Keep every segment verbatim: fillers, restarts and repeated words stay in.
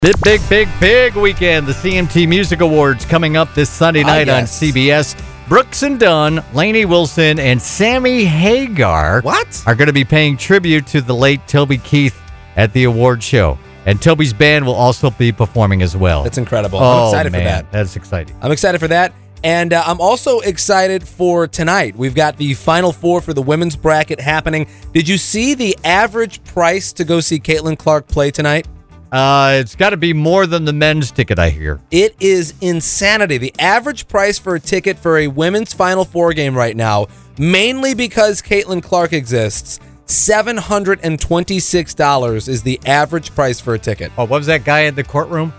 Big, big, big, big weekend. The C M T Music Awards coming up this Sunday night ah, yes. on C B S. Brooks and Dunn, Lainey Wilson, and Sammy Hagar What? are going to be paying tribute to the late Toby Keith at the award show. And Toby's band will also be performing as well. That's incredible. Oh, I'm excited man, for that. That's exciting. I'm excited for that. And uh, I'm also excited for tonight. We've got the Final Four for the women's bracket happening. Did you see the average price to go see Caitlin Clark play tonight? Uh, it's got to be more than the men's ticket, I hear. It is insanity. The average price for a ticket for a women's Final Four game right now, mainly because Caitlin Clark exists, seven hundred twenty-six dollars is the average price for a ticket. Oh, what was that guy in the courtroom?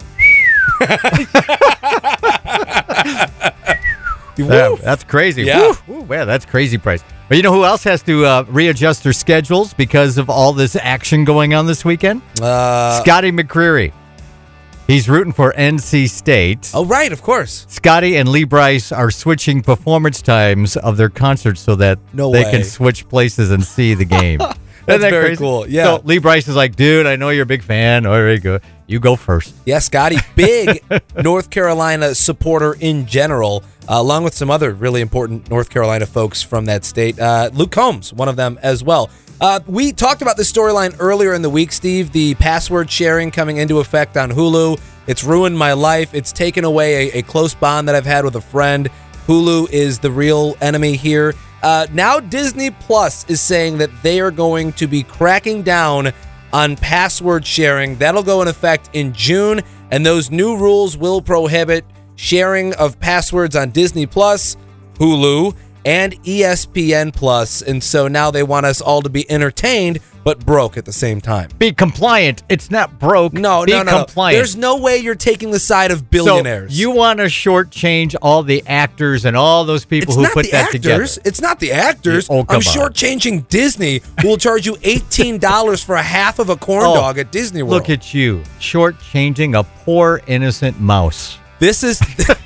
Yeah, that's crazy. Yeah. Woo, woo, man, that's crazy price. But you know who else has to uh, readjust their schedules because of all this action going on this weekend? Uh, Scotty McCreery. He's rooting for N C State. oh, right, of course. Scotty and Lee Bryce are switching performance times of their concerts so that No they way. can switch places and see the game. That's Isn't that very crazy? cool, yeah. So Lee Bryce is like, dude, I know you're a big fan. All right, go. You go first. Yeah, Scotty, big North Carolina supporter in general, uh, along with some other really important North Carolina folks from that state. Uh, Luke Combs, one of them as well. Uh, we talked about this storyline earlier in the week, Steve, the password sharing coming into effect on Hulu. It's ruined my life. It's taken away a, a close bond that I've had with a friend. Hulu is the real enemy here. Uh, now Disney Plus is saying that they are going to be cracking down on password sharing. That'll go in effect in June, and those new rules will prohibit sharing of passwords on Disney Plus, Hulu, and E S P N Plus. And so now they want us all to be entertained, but broke at the same time. Be compliant. It's not broke. No, Be no, no, no. compliant. There's no way you're taking the side of billionaires. So you want to shortchange all the actors and all those people It's who not put the that actors. together. It's not the actors. Oh, come I'm on. shortchanging Disney, who will charge you eighteen dollars for a half of a corn Oh, dog at Disney World. Look at you, shortchanging a poor innocent mouse. This is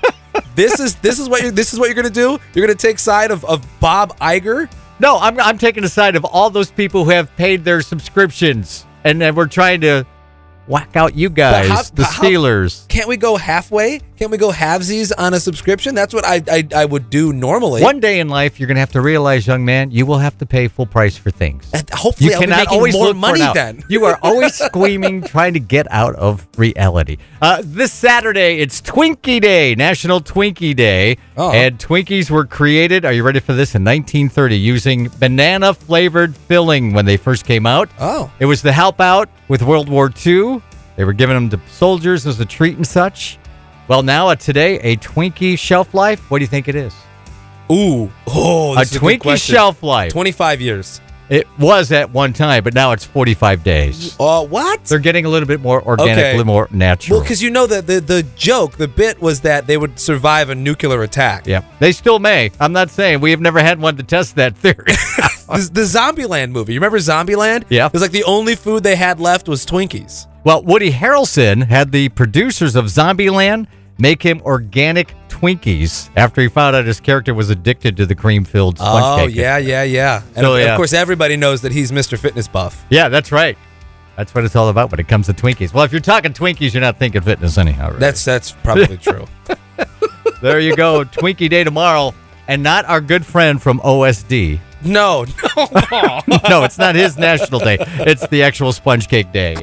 this is this is what you're this is what you're gonna do. You're gonna take side of, of Bob Iger. No, I'm I'm taking the side of all those people who have paid their subscriptions, and then we're trying to whack out you guys, how- the how- Steelers. Can't we go halfway? Can't we go halvesies on a subscription? That's what I I, I would do normally. One day in life, you're going to have to realize, young man, you will have to pay full price for things. And hopefully, You I'll be cannot making always more look money for it out. then. You are always screaming, trying to get out of reality. Uh, this Saturday, it's Twinkie Day, National Twinkie Day. Oh. And Twinkies were created, are you ready for this, in nineteen thirty, using banana-flavored filling when they first came out. Oh. It was to help out with World War Two. They were giving them to soldiers as a treat and such. Well, now, uh, today, a Twinkie shelf life, what do you think it is? Ooh, oh, A this is a good Twinkie question. shelf life. twenty-five years. It was at one time, but now it's forty-five days. Uh, what? They're getting a little bit more organic, Okay. a little more natural. Well, because you know that the, the joke, the bit was that they would survive a nuclear attack. yeah, they still may. I'm not saying we have never had one to test that theory. The, the Zombieland movie. You remember Zombieland? Yeah. It was like the only food they had left was Twinkies. Well, Woody Harrelson had the producers of Zombieland make him organic Twinkies after he found out his character was addicted to the cream-filled sponge Oh, cake. yeah, yeah, yeah. And So, of, yeah. of course, everybody knows that he's Mister Fitness Buff. Yeah, that's right. That's what it's all about when it comes to Twinkies. Well, if you're talking Twinkies, you're not thinking fitness anyhow, right? That's that's probably true. There you go. Twinkie Day tomorrow. And not our good friend from O S D. No, no. No, it's not his national day. It's the actual sponge cake day.